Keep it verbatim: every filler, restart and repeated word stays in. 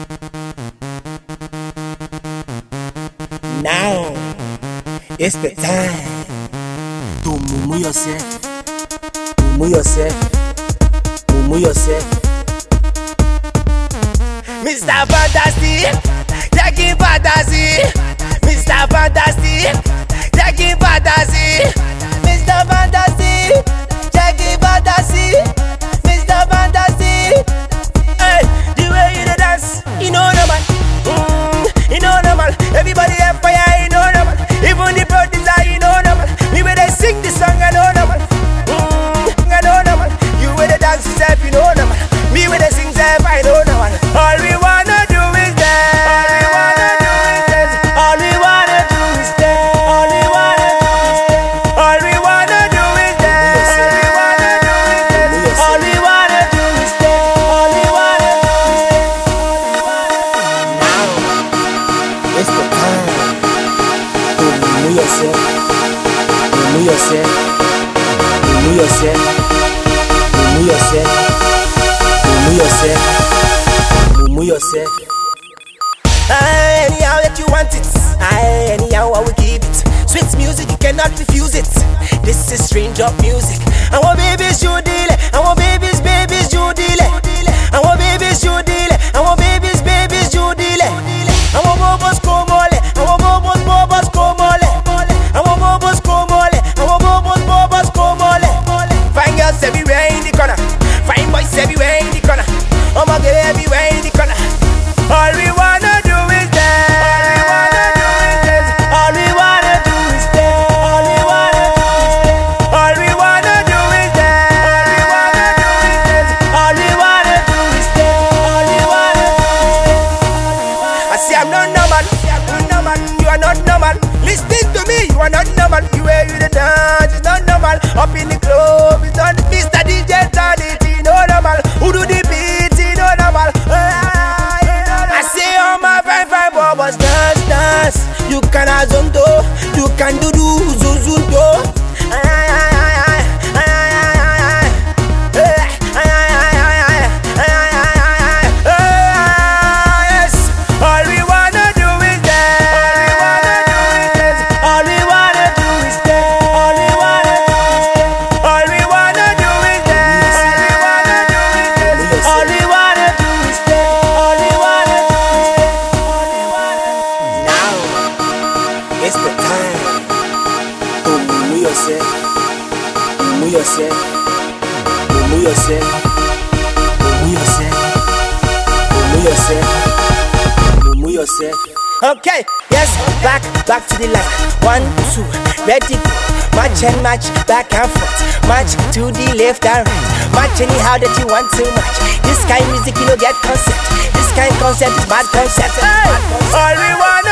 Now it's the time to mumu yourself, mumu yourself, mumu yourself. Mister Fantastic, taking fantasy. Mister Fantastic, taking fantasy. Mister Fantastic, taking fantasy. Mister Fantastic, hey, the way you dance, you know normal, mm, you know normal. Everybody have fire, you know normal. Even the producer, you know normal. Me when they sing the song, I know normal, mm, I know normal. You when they dance yourself, you know normal. Me when they sing self, I know normal. All we wanna do is dance. All we wanna do is dance. All we wanna do is dance. All we wanna do is dance. All we wanna do is dance. All we wanna do is dance. Now it's the time to renew yourself, renew yourself, renew yourself, renew yourself, renew yourself, renew yourself. Ah, anyhow that you want it, ah, anyhow I will give it. Sweet music, you cannot refuse it. This is strange up music. I want babies, you deal it. I want babies, babies, you deal it. I want babies, you deal it. I want babies, babies, you deal it. I want bobos como le. I want bobos, bobos como le. I want bobos como le. I want bobos, bobos como le. Fine girls everywhere in the corner. Fine boys everywhere in the corner. Oh my girl everywhere in the corner. All we wanna do is dance. All we wanna do is dance. All we wanna do is dance. All we wanna do is dance. All we wanna do is dance. All we wanna do is dance. I say I'm not normal. I'm not normal. You are not normal. Listen to me. You are not normal. The way you the dance is not normal. Up in the club is not. Mister D J Sanity, no normal. Who do the beat? No normal. I say all my fine fine bobos dance dance. You can azonto, you can do do zuzunto. Yes, all we wanna do is dance. All we wanna do is dance. All we wanna do is dance. All we wanna do is dance. All we wanna do is dance. All we wanna do is dance. All we wanna do is dance. Now it's the time to mumu yourself, mumu yourself, mumu yourself, mumu yourself, mumu yourself, mumu yourself. Okay, yes, back, back to the line. One, two, ready, go. Match and match, back and forth. Match to the left and right. Match anyhow that you want to match. This kind of music, you know, get concept. This kind of concept is bad concept. Hey! All we wanna